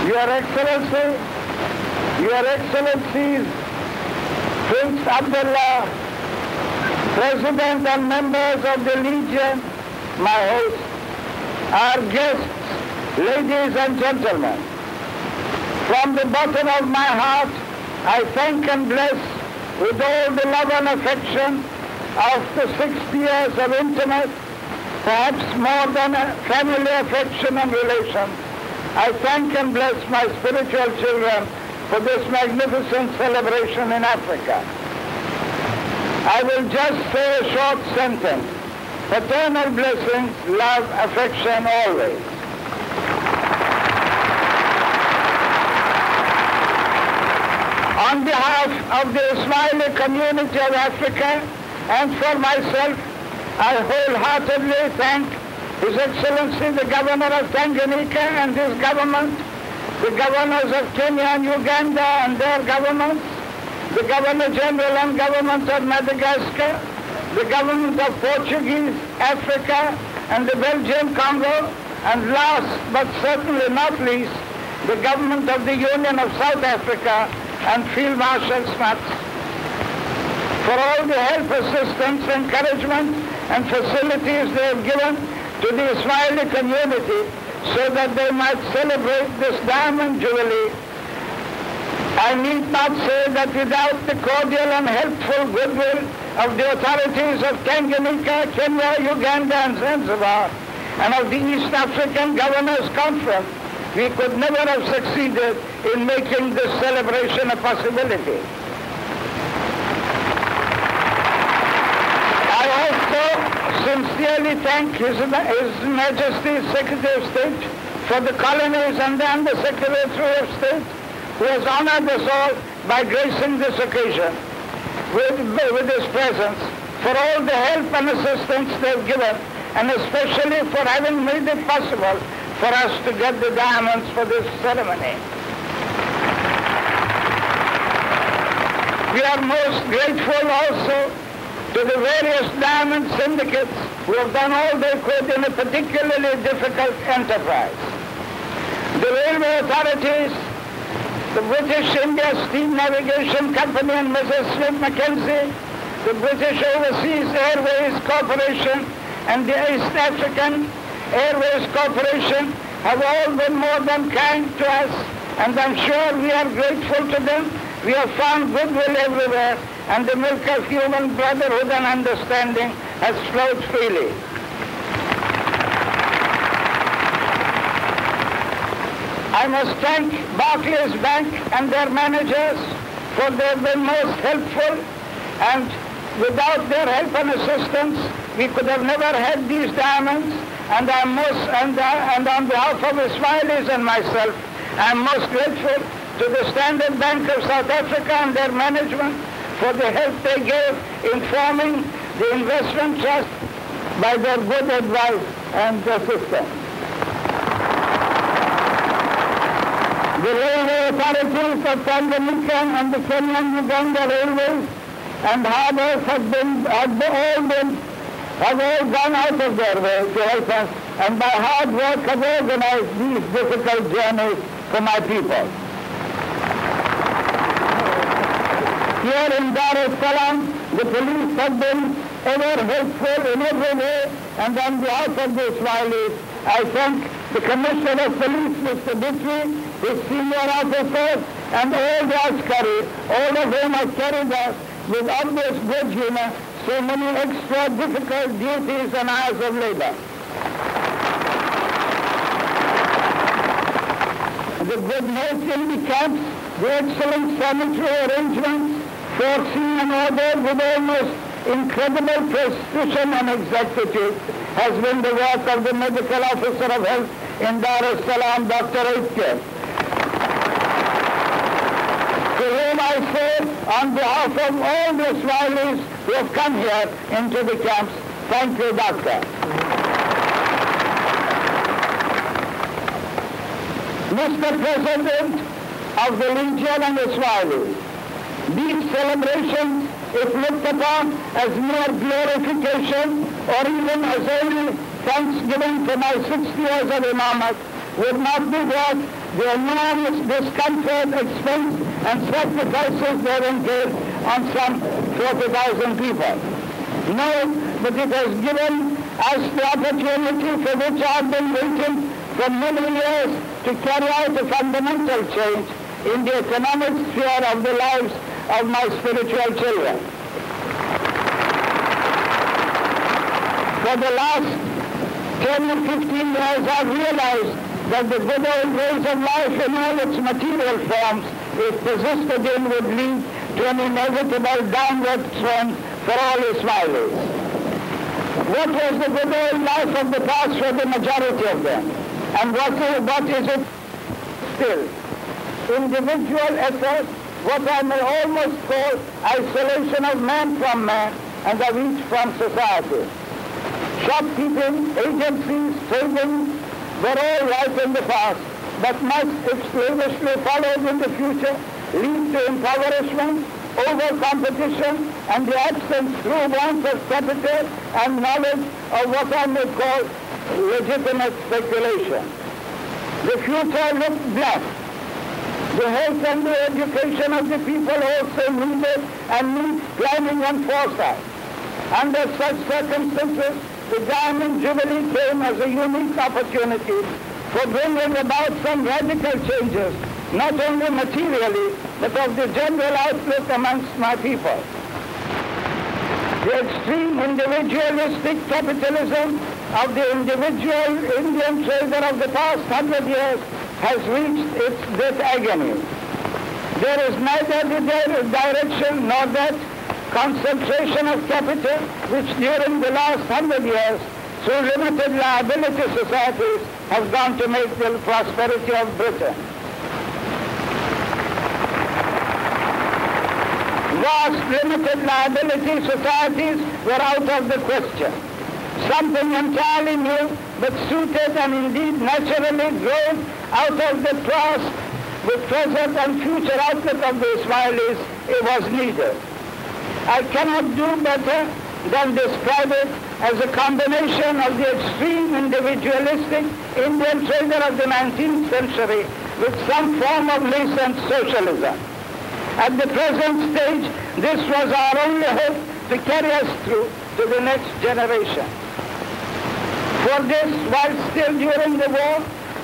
Your Excellency, Your Excellencies, Prince Abdullah, President and members of the Legion, my host, our guests, ladies and gentlemen. From the bottom of my heart, I thank and bless with all the love and affection of the 60 years of intimate, perhaps more than a family affection and relation. I thank and bless my spiritual children for this magnificent celebration in Africa. I will just say a short sentence. Paternal blessings, love, affection always. On behalf of the Ismaili community of Africa and for myself, I wholeheartedly thank His Excellency the Governor of Tanganyika and his government, the governors of Kenya and Uganda and their governments, the Governor General and government of Madagascar, the government of Portuguese Africa and the Belgian Congo, and last but certainly not least, the government of the Union of South Africa and Field Marshal Smuts, for all the help, assistance, encouragement, and facilities they have given to the Ismaili community so that they might celebrate this Diamond Jubilee. I need not say that without the cordial and helpful goodwill of the authorities of Tanganyika, Kenya, Uganda, and Zanzibar, and of the East African Governors Conference, we could never have succeeded in making this celebration a possibility. I also sincerely thank His Majesty Secretary of State for the colonies and the Undersecretary of State who has honored us all by gracing this occasion with his presence, for all the help and assistance they've given, and especially for having made it possible for us to get the diamonds for this ceremony. We are most grateful also to the various diamond syndicates who have done all they could in a particularly difficult enterprise. The railway authorities, the British India Steam Navigation Company and Mrs. Smith Mackenzie, the British Overseas Airways Corporation and the East African Airways Corporation have all been more than kind to us, and I'm sure we are grateful to them. We have found goodwill everywhere, and the milk of human brotherhood and understanding has flowed freely. I must thank Barclays Bank and their managers, for they have been most helpful, and without their help and assistance, we could have never had these diamonds. And on behalf of Ismailis and myself, I am most grateful to the Standard Bank of South Africa and their management for the help they gave in forming the investment trust by their good advice and assistance. The railway authorities of Tanganyika and the Kenya-Uganda railways and harbors have all gone out of their way to help us, and by hard work have organized these difficult journeys for my people. Here in Dar es Salaam, the police have been ever helpful in every way, and on behalf of the Ismailis, I thank the Commissioner of Police, Mr. Bitri, his senior officers, and all the Askari, all of whom have carried us with obvious good humor so many extra difficult duties and hours of labor. The good health in the camps, the excellent sanitary arrangements, foreseen and ordered with almost incredible precision and exactitude, has been the work of the medical officer of health in Dar es Salaam, Dr. Aitke, to whom I say, on behalf of all the Ismailis who have come here into the camps, thank you, Doctor. Mr. President of the Legion and Ismailis, these celebrations, if looked upon as mere glorification or even as only thanksgiving for my 60 years of imamate, would not be worth the enormous discomfort, expense, and sacrifices they engaged on some 40,000 people. No, but it has given us the opportunity for which I have been waiting for many years to carry out a fundamental change in the economic sphere of the lives of my spiritual children. For the last 10 or 15 years, I've realized that the good old ways of life in all its material forms, if persisted in, would lead to an inevitable downward trend for all Ismailis. What was the good old life of the past for the majority of them? And what is it still? Individual effort, what I may almost call isolation of man from man and of each from society. Shopkeeping, agencies, trading were all right in the past, but must, if slavishly followed in the future, lead to impoverishment, over-competition, and the absence through want of capital and knowledge of what I may call legitimate speculation. The future looked black. The health and the education of the people also needed and needs planning and foresight. Under such circumstances, the Diamond Jubilee came as a unique opportunity for bringing about some radical changes, not only materially, but of the general outlook amongst my people. The extreme individualistic capitalism of the individual Indian trader of the past 100 years has reached its death agony. There is neither the direction nor that concentration of capital which during the last 100 years through limited liability societies have gone to make the prosperity of Britain. Vast limited liability societies were out of the question. Something entirely new, but suited and indeed naturally grown out of the past with present and future outlook of the Ismailis, it was needed. I cannot do better than describe it as a combination of the extreme individualistic Indian trader of the 19th century with some form of nascent socialism. At the present stage, this was our only hope to carry us through to the next generation. For this, while still during the war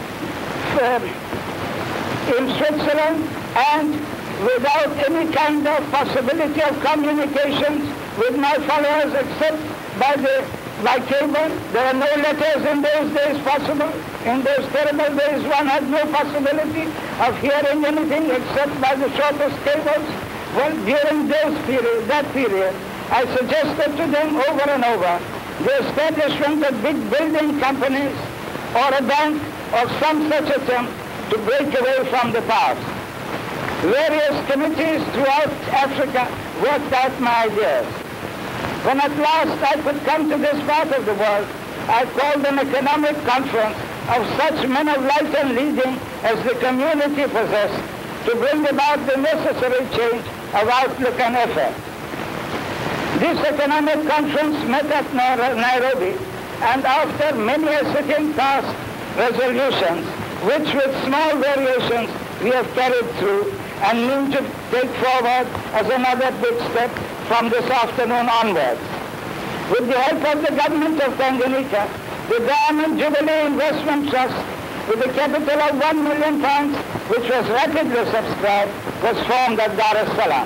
in Switzerland and without any kind of possibility of communications with my followers except by cable, there were no letters in those days possible. In those terrible days, one had no possibility of hearing anything except by the shortest cables. Well, during that period, I suggested to them over and over the establishment of big building companies or a bank or some such attempt to break away from the past. Various committees throughout Africa worked out my ideas. When at last I could come to this part of the world, I called an economic conference of such men of light and leading as the community possessed to bring about the necessary change of outlook and effort. This economic conference met at Nairobi, and after many a sitting passed resolutions, which with small variations we have carried through and mean to take forward as another big step from this afternoon onwards. With the help of the government of Tanganyika, the Diamond Jubilee Investment Trust, with a capital of £1 million, which was rapidly subscribed, was formed at Dar es Salaam.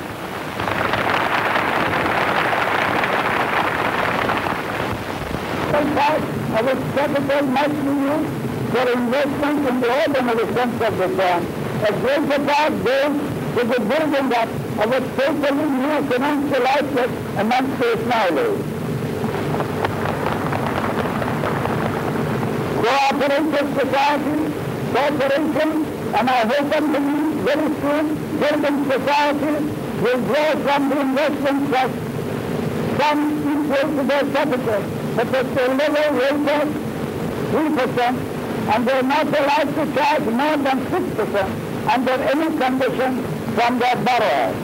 Of its capital must be used for investment in the ordinary sense of the term. A greater part goes to the building up of a totally new financial outlet amongst the Ismailis. Cooperative societies, corporations, and I hope and believe very soon building societies will draw from the investment trust some equal to their capital, but at the level rate of 3%, and they are not allowed to charge more than 6% under any condition from their borrowers.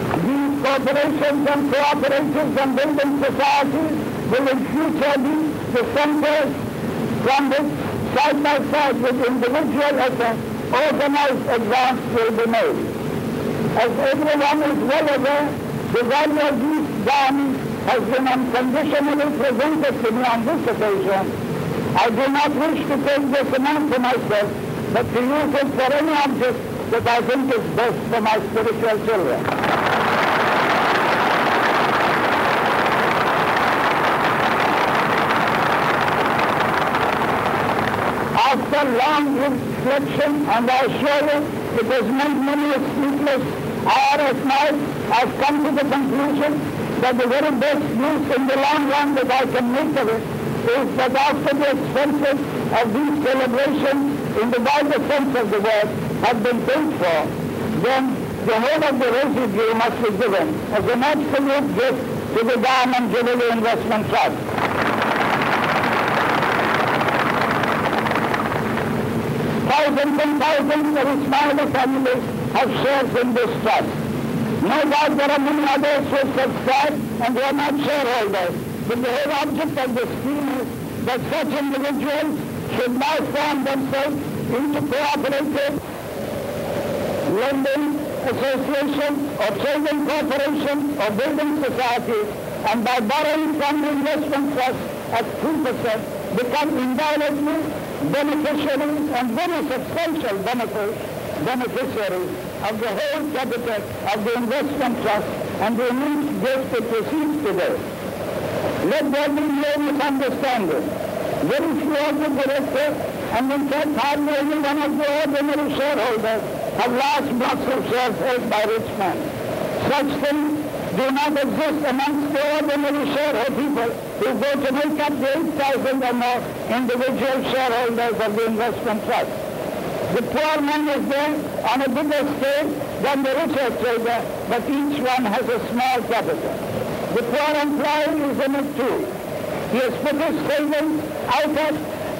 These corporations and cooperatives and building societies will in future be the centers from which side by side with individual effort, organized advance will be made. As everyone is well aware, the value of these dams has been unconditionally presented to me on this occasion. I do not wish to take this amount to myself, but to use it for any object that I think is best for my spiritual children. After long reflection, and I assure you it has made many a sleepless hour at night, I've come to the conclusion that the very best use in the long run that I can make of it is that after the expenses of these celebrations in the wider sense of the word have been paid for, then the whole of the residue must be given as an absolute gift to the Diamond Jubilee Investment Trust. Thousands and thousands of Ismaili families have shares in this trust. No doubt there are many others who subscribe and they are not shareholders. But the whole object of the scheme is that such individuals should now form themselves into cooperative lending associations or trading corporations or building societies, and by borrowing from the investment trust at 2% become indirectly beneficiaries and very substantial beneficiaries of the whole capital of the investment trust and the immense gift it receives today. Let there be no misunderstanding. Very few of the directors, and in fact hardly any one of the ordinary shareholders, have large blocks of shares held by rich men. Such things do not exist amongst the ordinary shareholder people who go to make up the 8,000 or more individual shareholders of the investment trust. The poor man is there on a bigger scale than the richer trader, but each one has a small capital. The poor employee is in it too. He has put his savings out of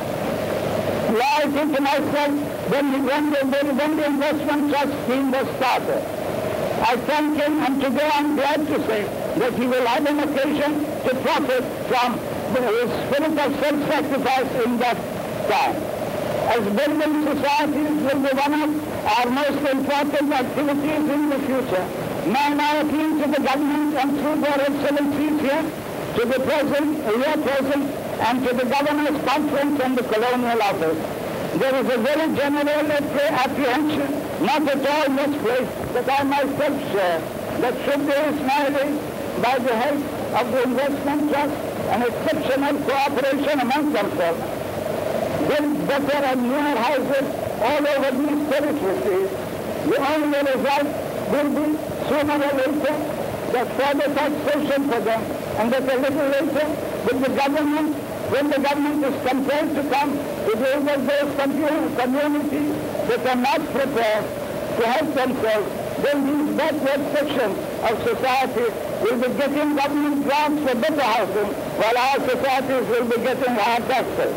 life into myself when the investment trust scheme was started. I thank him, and today I'm glad to say that he will have an occasion to profit from the spirit of self-sacrifice in that time. As building societies will be one of our most important activities in the future, may I now appeal to the government and through their excellencies here, to the present, and to the Governor's Conference and the Colonial Office. There is a very general apprehension, not at all misplaced, that I myself share, that should the Ismailis, by the help of the investment trust and exceptional cooperation among themselves, build better and newer houses all over these territories, the only result will be sooner or later that further taxation for them, and that a little later with the government, when the government is compelled to come to deal with those communities that are not prepared to help themselves, then these backward sections of society will be getting government grants for better housing, while our societies will be getting higher taxes.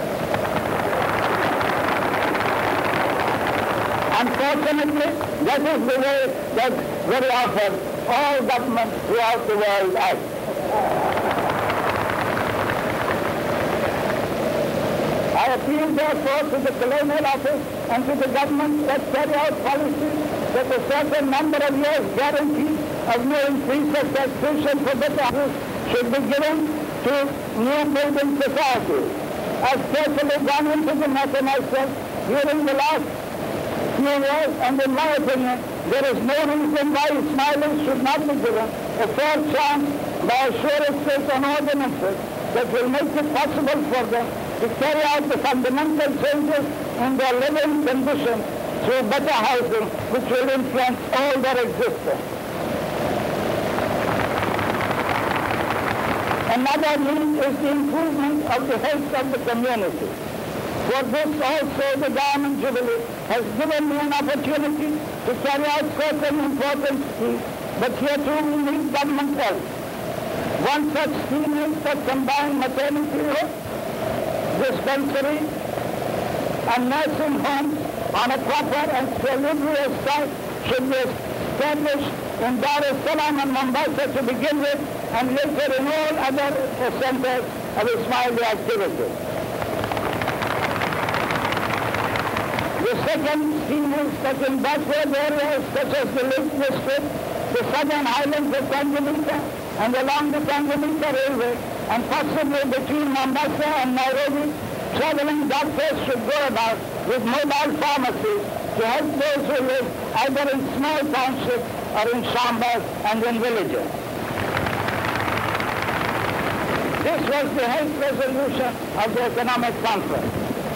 Unfortunately, that is the way that very often all governments throughout the world act. I appeal therefore to the Colonial Office and to the government that carry out policies that a certain number of years guarantee of no increase of taxation for better houses should be given to new building societies. I've carefully gone into the matter myself during the last few years, and in my opinion, there is no reason why Ismailis should not be given a fair chance by a sure estate on ordinances that will make it possible for them to carry out the fundamental changes in their living conditions through better housing, which will influence all their existence. Another need is the improvement of the health of the community. For this also the Diamond Jubilee has given me an opportunity to carry out certain important schemes, but here too we need government help. One such scheme is that combined maternity dispensary and nursing homes on a proper and salubrious site should be established in Dar es Salaam and Mombasa to begin with, and later in all other centers of Ismaili activity. The second scheme is that in backward areas such as the Lake District, the southern highlands of Tanganyika, and along the Tanganyika Railway, and possibly between Mombasa and Nairobi, traveling doctors should go about with mobile pharmacies to help those who live either in small townships or in shambas and in villages. This was the health resolution of the economic conference.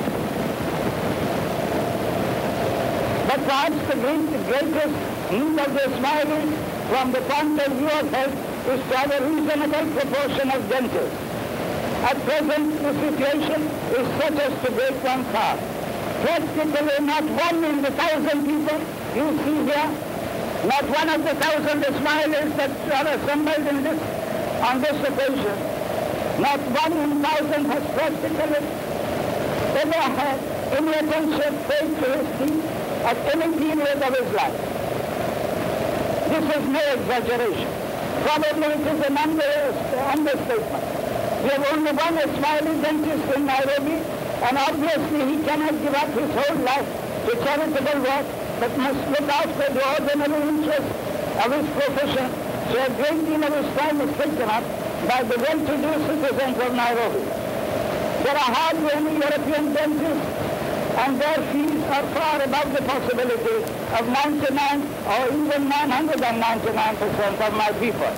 But perhaps the greatest need of the Ismailis from the point of view of health is to have a reasonable proportion of dentists. At present, the situation is such as to break one's heart. Practically not one in the 1,000 people you see here, not one of the 1,000 Ismailis that are assembled on this occasion, not one in 1,000 has practically ever had any attention paid to his teeth at any period of his life. This is no exaggeration. Probably it is an understatement. We have only one Ismaili dentist in Nairobi, and obviously he cannot give up his whole life to charitable work, but must look after the ordinary interests of his profession, so a great deal of his time is taken up by the well-to-do citizens of Nairobi. There are hardly any European dentists, and their fees are far above the possibility of 99 or even 999% of my people.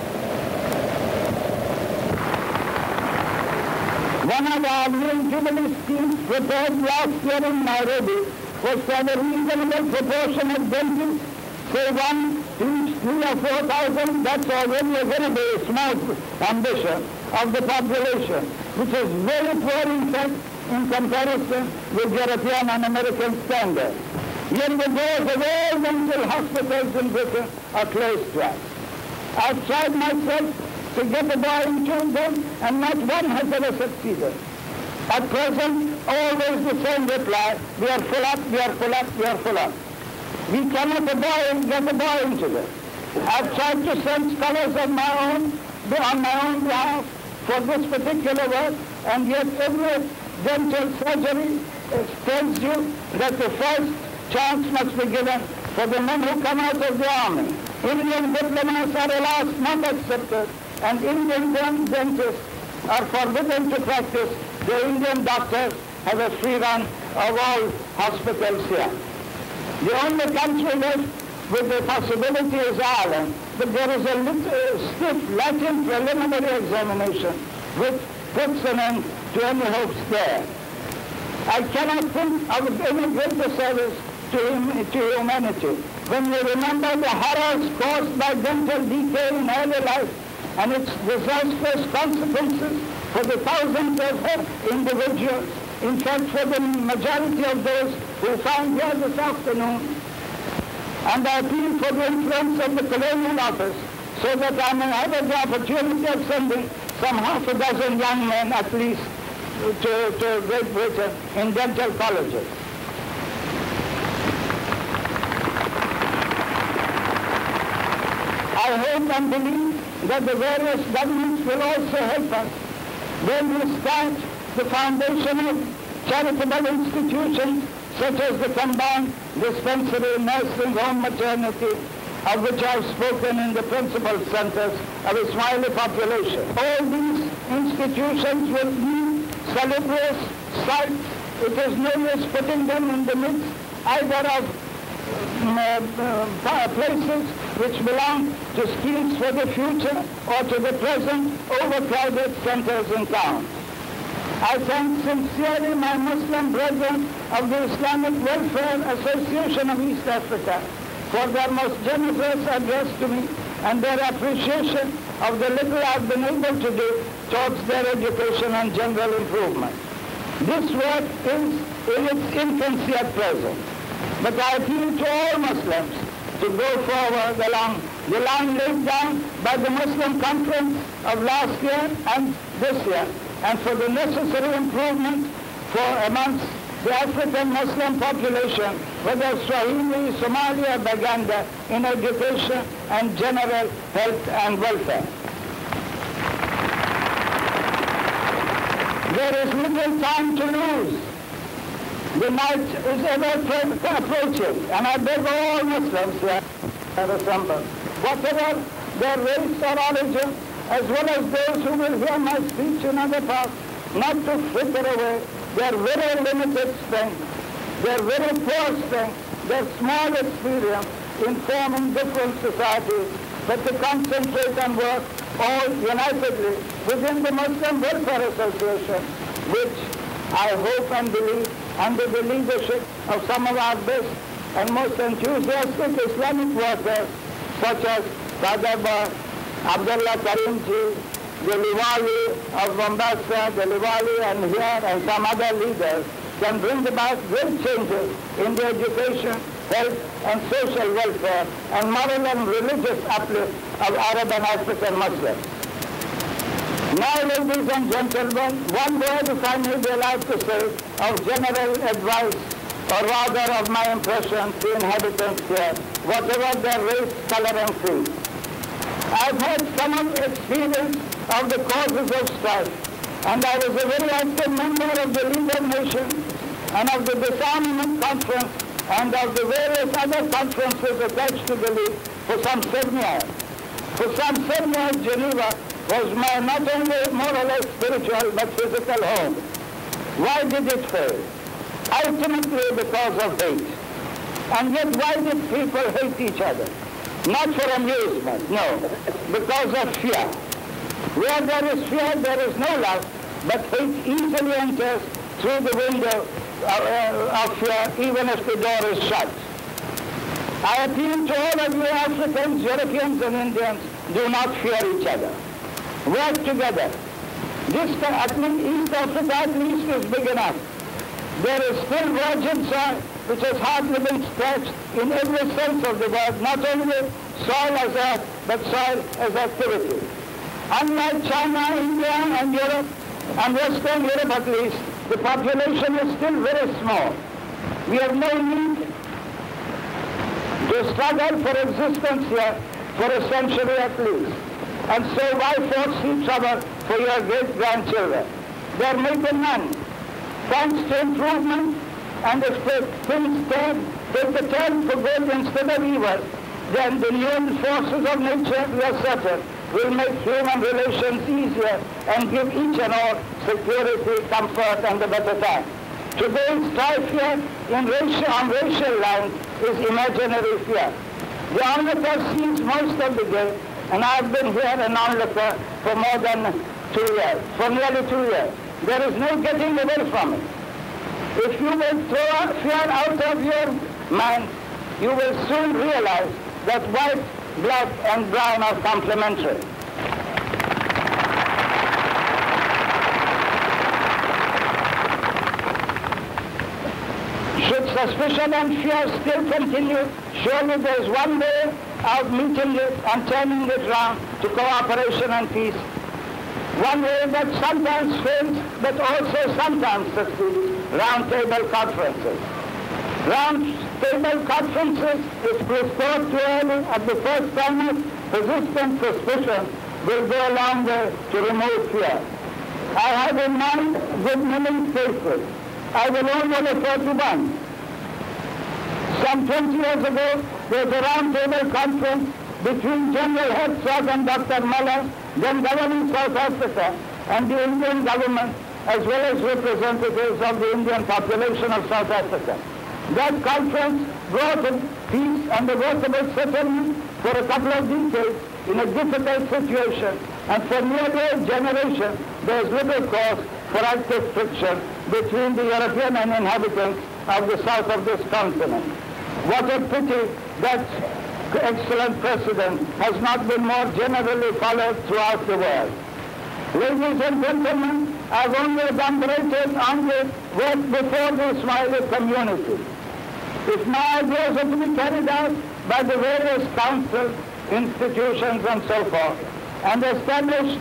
One of our new Jubilee schemes prepared last year in Nairobi was to have a reasonable proportion of dentists, say 1 to each 3,000 or 4,000, that's already a very small ambition of the population, which is very poor in fact in comparison with European and American standards. Yet the doors of all mental hospitals in Britain are closed to us. I've tried myself to get the boy into them, and not one has ever succeeded. At present, always the same reply: we are full up, we are full up, we are full up. We cannot get the boy into this. I've tried to send scholars of my own, on my own behalf for this particular work, and yet every dental surgery tells you that the first chance must be given for the men who come out of the army. Indian diplomats are alas not accepted, and Indian dentists are forbidden to practice. The Indian doctors have a free run of all hospitals here. The only country left with the possibility is Ireland, but there is a stiff Latin preliminary examination which puts an end to any hopes there. I cannot think of any greater service to humanity when we remember the horrors caused by dental decay in early life and its disastrous consequences for the thousands of individuals, in fact for the majority of those who found here this afternoon. And I appeal for the influence of the Colonial Office so that I may have the opportunity of sending some half a dozen young men at least to Great Britain in dental colleges. I hope and believe that the various governments will also help us when we start the foundation of charitable institutions such as the combined dispensary, nursing home, maternity, of which I have spoken in the principal centers of Ismaili population. All these institutions will be salubrious sites. It is no use putting them in the midst either of places which belong to schemes for the future or to the present overcrowded centers in town. I thank sincerely my Muslim brethren of the Islamic Welfare Association of East Africa for their most generous address to me and their appreciation of the little I've been able to do towards their education and general improvement. This work is in its infancy at present, but I appeal to all Muslims to go forward along the line laid down by the Muslim Conference of last year and this year, and for the necessary improvement for amongst the African Muslim population, whether Swahili, Somalia, Baganda, in education and general health and welfare. There is little time to lose. The night is ever approaching, and I beg all Muslims here are assembled, whatever their race or origin, as well as those who will hear my speech in other parts, not to fritter away their very limited strength, their very poor strength, their small experience in forming different societies, but to concentrate and work all unitedly within the Muslim Welfare Association, which I hope and believe under the leadership of some of our best and most enthusiastic Islamic workers, such as Sadaba, Abdullah Karimji, the Liwali of Mombasa, the Liwali and here, and some other leaders, can bring about great changes in the education, health and social welfare and moral and religious uplift of Arab and African Muslims. Now, ladies and gentlemen, one word, if I may be allowed to say, of general advice, or rather of my impression to inhabitants here, whatever their race, color and creed. I've had some experience of the causes of strife, and I was a very active member of the League of Nations and of the Disarmament Conference and of the various other conferences attached to the League for some 7 years. For some 7 years, Geneva was my not only more or less spiritual but physical home. Why did it fail? Ultimately because of hate. And yet why did people hate each other? Not for amusement, no, because of fear. Where there is fear, there is no love, but hate easily enters through the window of fear, even if the door is shut. I appeal to all of you Africans, Europeans and Indians, do not fear each other. Work together. This, East Africa at least is big enough. There is still virgin soil which has hardly been scratched in every sense of the word, not only soil as earth, but soil as activity. Unlike China, India and Europe, and Western Europe at least, the population is still very small. We have no need to struggle for existence here for a century at least. And so why force each other for your great-grandchildren? There may be none. Thanks to improvement, and if things take the turn for good instead of evil, then the new forces of nature, we are certain, will make human relations easier and give each and all security, comfort, and a better time. Today's strife here on racial lines is imaginary fear. The onlooker sees most of the day, and I've been here an onlooker for more than 2 years, for nearly 2 years. There is no getting away from it. If you will throw fear out of your mind, you will soon realize that white, black, and brown are complementary. Should suspicion and fear still continue, surely there is one way of meeting it and turning it round to cooperation and peace. One way that sometimes fails, but also sometimes succeeds, round-table conferences. Round-table conferences, if restored too early at the first time, persistent suspicion will go a long way to remove fear. I have in mind good many cases. I will only refer to one. Some 20 years ago, there was a round-table conference between General Herzog and Dr. Muller, then governing South Africa, and the Indian government, as well as representatives of the Indian population of South Africa. That conference brought peace and a workable settlement for a couple of decades in a difficult situation, and for nearly a generation there is little cause for active friction between the European and inhabitants of the south of this continent. What a pity that excellent precedent has not been more generally followed throughout the world. Ladies and gentlemen, I've only elaborated on the work before the Ismaili community. If my ideas are to be carried out by the various councils, institutions and so forth, and established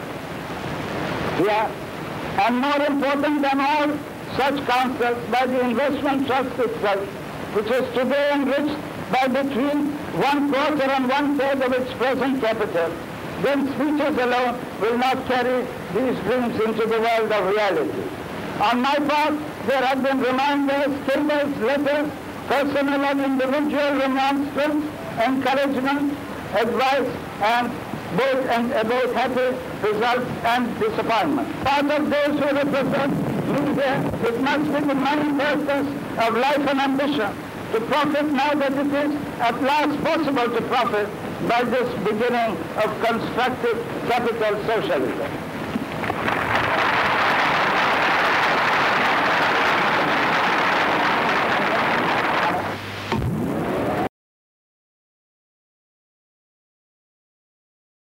here, and more important than all such councils, by the investment trust itself, which is today enriched by between 1/4 and 1/3 of its present capital, then speeches alone will not carry these dreams into the world of reality. On my part, there have been reminders, timbers, letters, personal and individual remonstrance, encouragement, advice, and both happy results and disappointment. Part of those who represent me here, it must be the main purpose of life and ambition to profit now that it is at last possible to profit by this beginning of constructive capital socialism.